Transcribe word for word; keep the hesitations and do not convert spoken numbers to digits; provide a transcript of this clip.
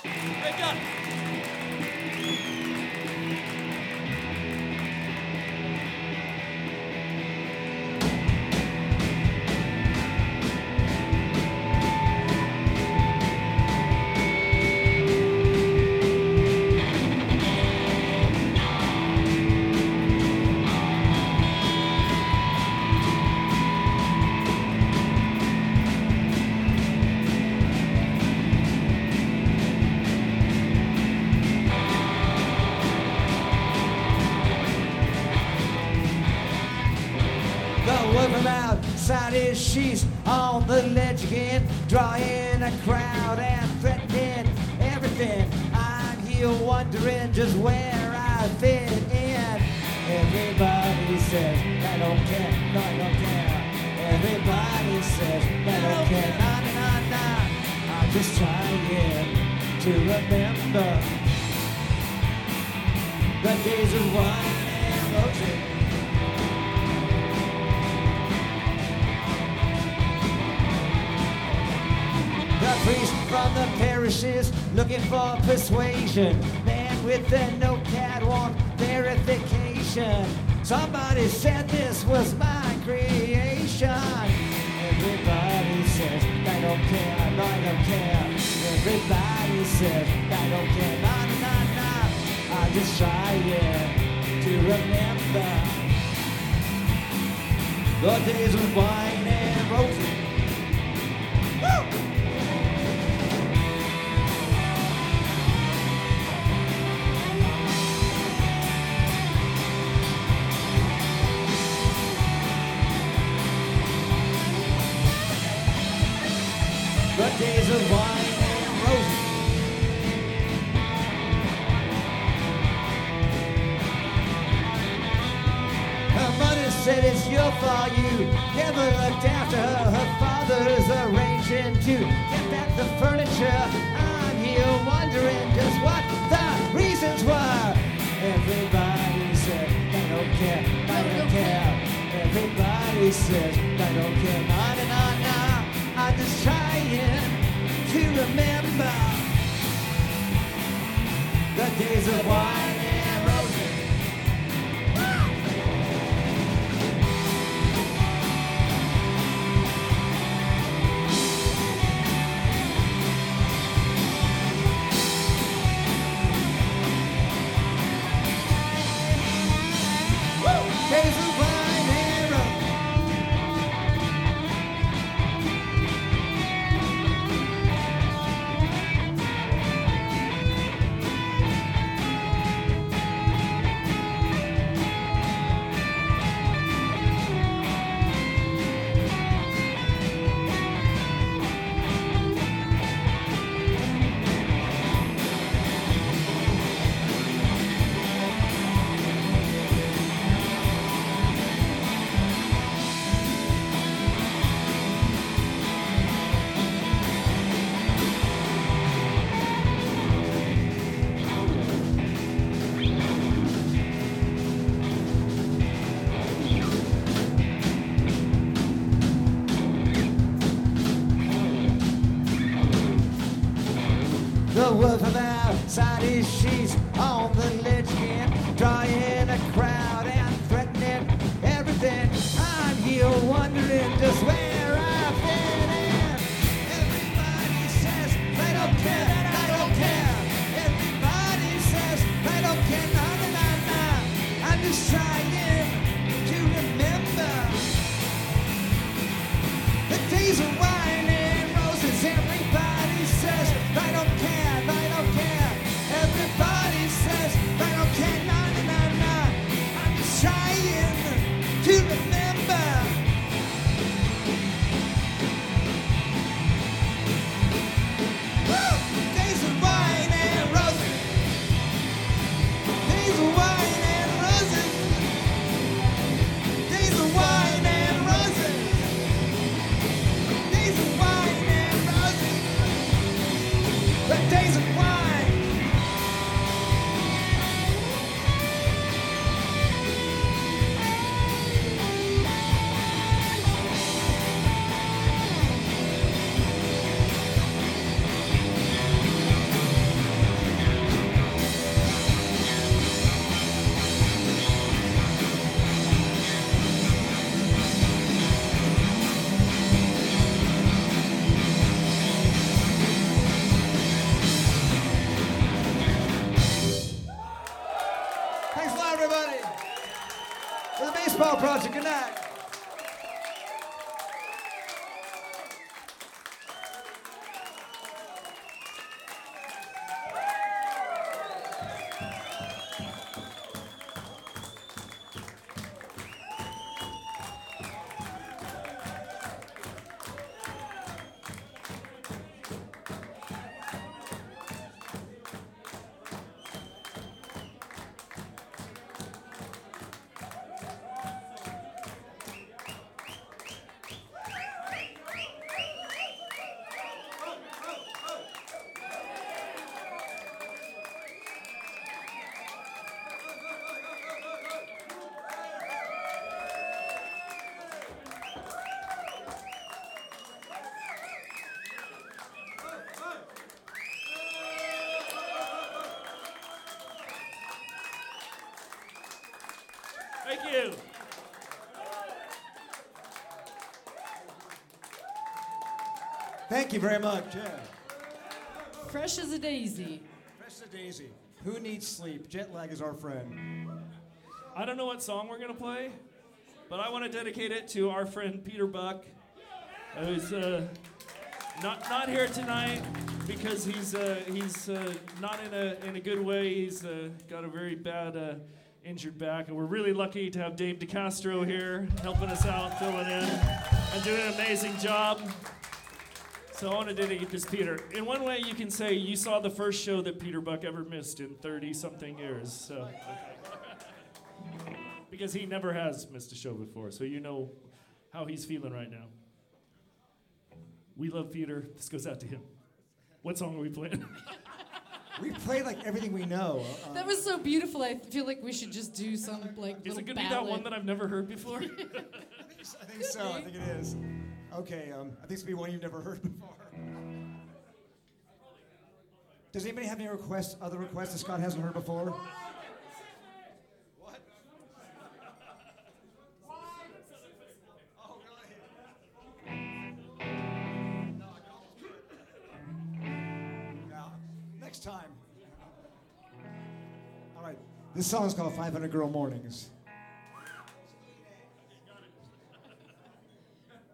Wake up! Outside his she's on the ledge again, drawing a crowd and threatening everything. I'm here wondering just where I fit in. Everybody says they don't care, no, I don't care. Everybody says they don't care, nah, nah, nah, nah. I'm just trying to remember the days of wine and roses. The priest from the parishes looking for persuasion. Man with a notepad want verification. Somebody said this was my creation. Everybody says they don't care, I don't care. Everybody says they don't care, nah, nah, nah, nah. I'm just trying to remember the days of wine and roses. Woo! The days of wine and roses. Her mother said it's your fault, you never looked after her. Her father's arranging to get back the furniture. I'm here wondering just what the reasons were. Everybody said they don't care, they don't care. Everybody says they don't care, nah, nah, nah, nah. I'm just trying to remember the days of wine and roses. Woo! Days of wine and roses. The wolf from outside his she's on the ledge again, drawing a crowd and threatening everything. I'm here wondering just where I fit in. Everybody says they don't care, they don't care. Everybody says they don't care, nah, nah, nah, nah. I'm just trying to remember the days of wine and roses. Everybody says they don't care. Everybody says they don't care, nah, nah, nah, nah. I'm just trying to remember Woo! Days of wine and roses. Days of wine and roses. Days of wine and roses. Days of wine and roses. The days of wine. Baseball Project. Good night. Thank you. Thank you very much. Yeah. Fresh as a daisy. Fresh as a daisy. Who needs sleep? Jet lag is our friend. I don't know what song we're gonna play, but I want to dedicate it to our friend Peter Buck, who's uh, not not here tonight because he's uh, he's uh, not in a in a good way. He's uh, got a very bad uh, injured back, and we're really lucky to have Dave DeCastro here helping us out, filling in, and doing an amazing job. So I want to dedicate this, Peter. In one way, you can say you saw the first show that Peter Buck ever missed in thirty-something years. So. Because he never has missed a show before, so you know how he's feeling right now. We love Peter. This goes out to him. What song are we playing? We played like everything we know. Uh, That was so beautiful. I feel like we should just do some like Is little it gonna be ballad. that one that I've never heard before? I think, I think so. I think it is. Okay. Um, I think it's gonna be one you've never heard before. Does anybody have any requests? Other requests that Scott hasn't heard before? What? Oh, really? No, I can almost do it. Now, next time. All right. This song is called five hundred Girl Mornings.